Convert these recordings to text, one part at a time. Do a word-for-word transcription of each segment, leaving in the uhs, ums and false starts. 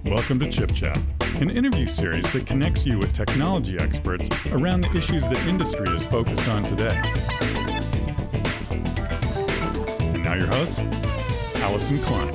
Welcome to Chip Chat, an interview series that connects you with technology experts around the issues that industry is focused on today. And now your host, Allison Klein.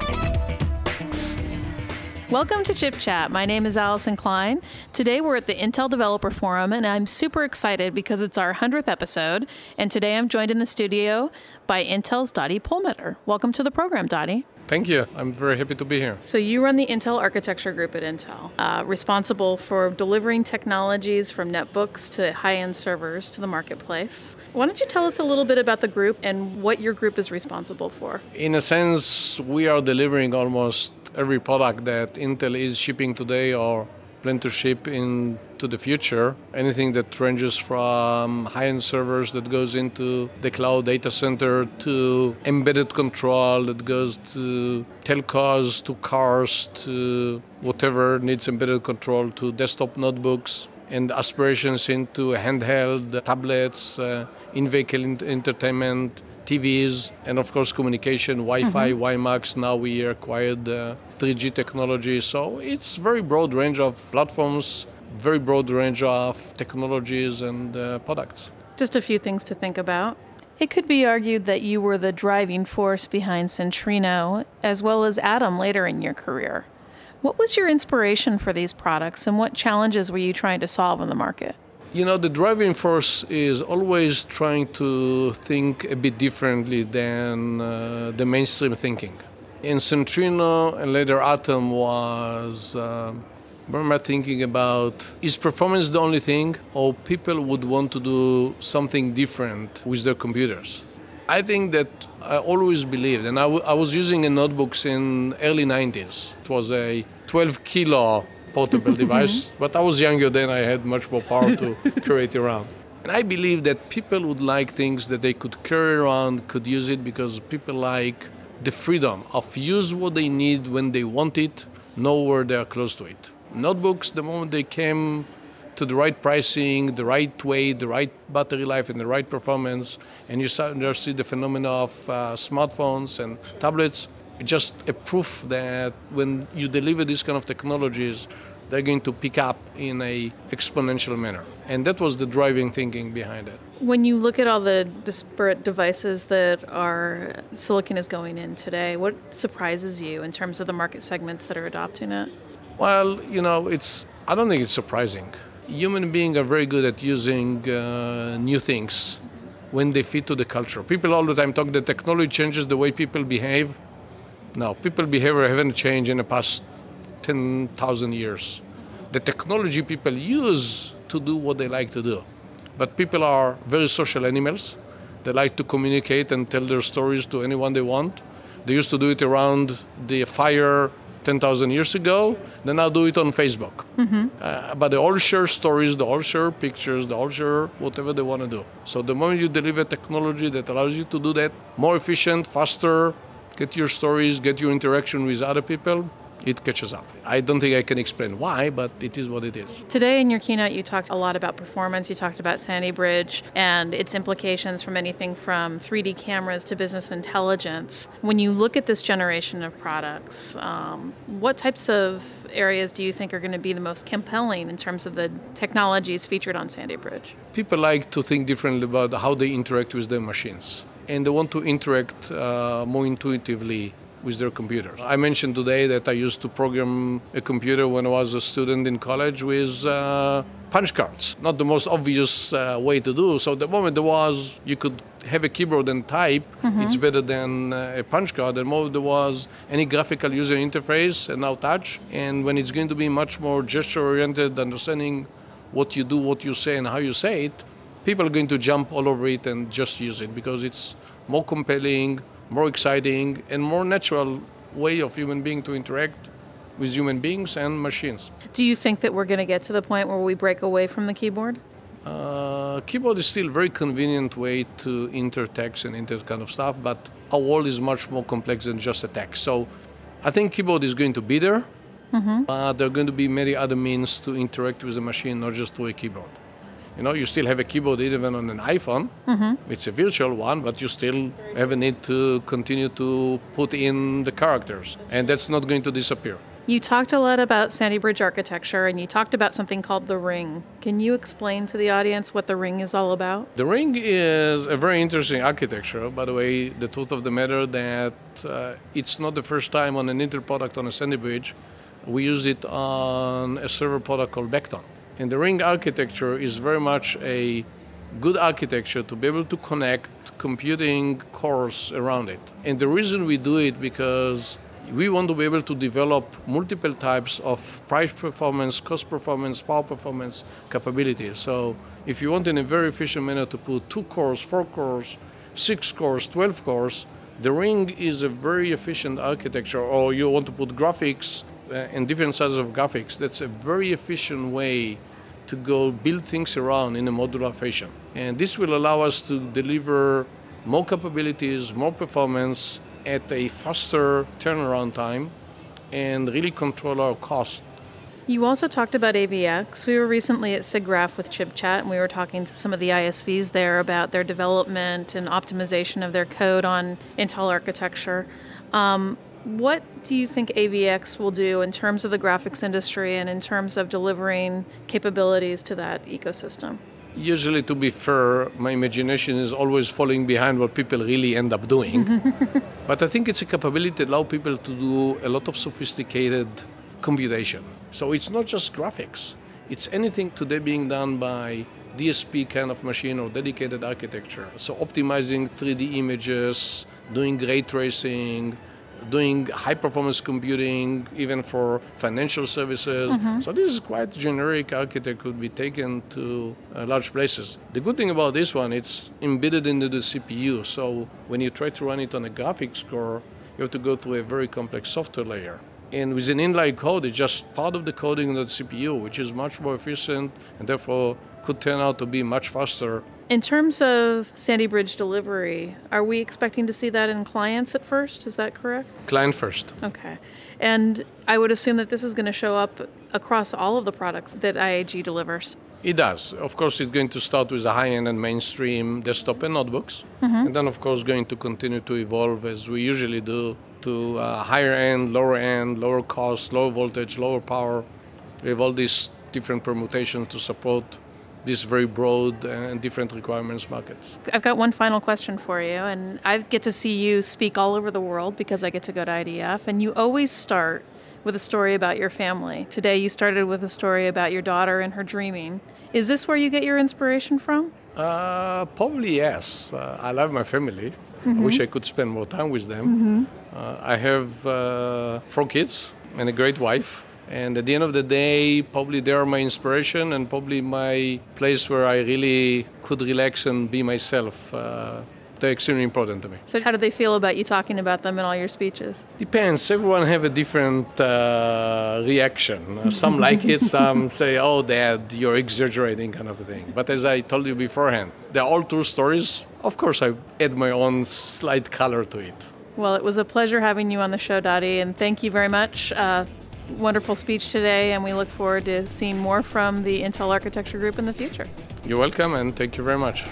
Welcome to Chip Chat. My name is Allison Klein. Today we're at the Intel Developer Forum, and I'm super excited because it's our hundredth episode. And today I'm joined in the studio by Intel's Dadi Perlmutter. Welcome to the program, Dadi. Thank you. I'm very happy to be here. So you run the Intel Architecture Group at Intel, uh, responsible for delivering technologies from netbooks to high-end servers to the marketplace. Why don't you tell us a little bit about the group and what your group is responsible for? In a sense, we are delivering almost every product that Intel is shipping today or plan to ship into the future. Anything that ranges from high-end servers that goes into the cloud data center to embedded control that goes to telcos, to cars, to whatever needs embedded control, to desktop notebooks, and aspirations into handheld tablets, uh, in-vehicle entertainment, T Vs, and of course communication, Wi-Fi, mm-hmm. WiMAX. Now we acquired uh, three G technology. So it's very broad range of platforms, very broad range of technologies and uh, products. Just a few things to think about. It could be argued that you were the driving force behind Centrino, as well as Atom later in your career. What was your inspiration for these products, and what challenges were you trying to solve in the market? You know, the driving force is always trying to think a bit differently than uh, the mainstream thinking. In Centrino and later Atom was, uh, I remember thinking about, is performance the only thing, or people would want to do something different with their computers? I think that I always believed, and I, w- I was using a notebooks in early nineties. It was a twelve kilo portable device, but I was younger then, I had much more power to carry it around. And I believe that people would like things that they could carry around, could use it, because people like the freedom of use what they need when they want it, know where they are close to it. Notebooks, the moment they came to the right pricing, the right weight, the right battery life, and the right performance, and you start to see the phenomena of uh, smartphones and tablets, just a proof that when you deliver these kind of technologies, they're going to pick up in a exponential manner. And that was the driving thinking behind it. When you look at all the disparate devices that our silicon is going in today, what surprises you in terms of the market segments that are adopting it? Well, you know, it's I don't think it's surprising. Human beings are very good at using uh, new things when they fit to the culture. People all the time talk that technology changes the way people behave. No, people behavior haven't changed in the past ten thousand years. The technology people use to do what they like to do. But people are very social animals. They like to communicate and tell their stories to anyone they want. They used to do it around the fire ten thousand years ago. They now do it on Facebook. Mm-hmm. Uh, but they all share stories, they all share pictures, they all share whatever they want to do. So the moment you deliver technology that allows you to do that more efficient, faster, get your stories, get your interaction with other people, it catches up. I don't think I can explain why, but it is what it is. Today in your keynote, you talked a lot about performance. You talked about Sandy Bridge and its implications from anything from three D cameras to business intelligence. When you look at this generation of products, um, what types of areas do you think are going to be the most compelling in terms of the technologies featured on Sandy Bridge? People like to think differently about how they interact with their machines. And they want to interact uh, more intuitively with their computer. I mentioned today that I used to program a computer when I was a student in college with uh, punch cards. Not the most obvious uh, way to do. So the moment there was, you could have a keyboard and type, mm-hmm. it's better than uh, a punch card. The moment there was any graphical user interface and now touch. And when it's going to be much more gesture-oriented, understanding what you do, what you say, and how you say it, people are going to jump all over it and just use it because it's more compelling, more exciting, and more natural way of human being to interact with human beings and machines. Do you think that we're going to get to the point where we break away from the keyboard? Uh, keyboard is still a very convenient way to enter text and enter kind of stuff, but our world is much more complex than just a text. So I think keyboard is going to be there, mm-hmm. but there are going to be many other means to interact with the machine, not just through a keyboard. You know, you still have a keyboard even on an iPhone. Mm-hmm. It's a virtual one, but you still have a need to continue to put in the characters. And that's not going to disappear. You talked a lot about Sandy Bridge architecture, and you talked about something called the Ring. Can you explain to the audience what the Ring is all about? The Ring is a very interesting architecture. By the way, the truth of the matter that uh, it's not the first time on an Intel product on a Sandy Bridge. We use it on a server product called Beckton. And the Ring architecture is very much a good architecture to be able to connect computing cores around it. And the reason we do it because we want to be able to develop multiple types of price performance, cost performance, power performance capabilities. So if you want in a very efficient manner to put two cores, four cores, six cores, twelve cores, the Ring is a very efficient architecture. Or you want to put graphics uh, and different sizes of graphics. That's a very efficient way to go build things around in a modular fashion. And this will allow us to deliver more capabilities, more performance, at a faster turnaround time and really control our cost. You also talked about A V X. We were recently at SIGGRAPH with ChipChat, and we were talking to some of the I S Vs there about their development and optimization of their code on Intel architecture. Um, what do you think A V X will do in terms of the graphics industry and in terms of delivering capabilities to that ecosystem? Usually, to be fair, my imagination is always falling behind what people really end up doing. But I think it's a capability that allows people to do a lot of sophisticated computation. So it's not just graphics. It's anything today being done by D S P kind of machine or dedicated architecture. So optimizing three D images, doing ray tracing, doing high-performance computing, even for financial services. Mm-hmm. So this is quite generic architecture, could be taken to uh, large places. The good thing about this one, it's embedded into the C P U. So when you try to run it on a graphics core, you have to go through a very complex software layer. And with an inline code, it's just part of the coding of the C P U, which is much more efficient and therefore could turn out to be much faster. In terms of Sandy Bridge delivery, are we expecting to see that in clients at first? Is that correct? Client first. Okay. And I would assume that this is going to show up across all of the products that I A G delivers. It does. Of course, it's going to start with the high-end and mainstream desktop and notebooks. Mm-hmm. And then, of course, going to continue to evolve as we usually do to uh, higher end, lower end, lower cost, lower voltage, lower power. We have all these different permutations to support these very broad and different requirements markets. I've got one final question for you, and I get to see you speak all over the world because I get to go to I D F, and you always start with a story about your family. Today you started with a story about your daughter and her dreaming. Is this where you get your inspiration from? Uh, probably yes. Uh, I love my family. Mm-hmm. I wish I could spend more time with them. Mm-hmm. Uh, I have uh, four kids and a great wife. And at the end of the day, probably they are my inspiration and probably my place where I really could relax and be myself. Uh, they're extremely important to me. So how do they feel about you talking about them in all your speeches? Depends. Everyone have a different uh, reaction. Some like it, some say, oh, Dad, you're exaggerating kind of a thing. But as I told you beforehand, they're all true stories. Of course, I add my own slight color to it. Well, it was a pleasure having you on the show, Dadi, and thank you very much. Uh, Wonderful speech today, and we look forward to seeing more from the Intel Architecture Group in the future. You're welcome, and thank you very much.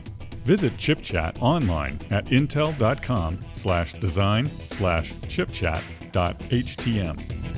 Visit ChipChat online at intel.com slash design slash chipchat dot htm.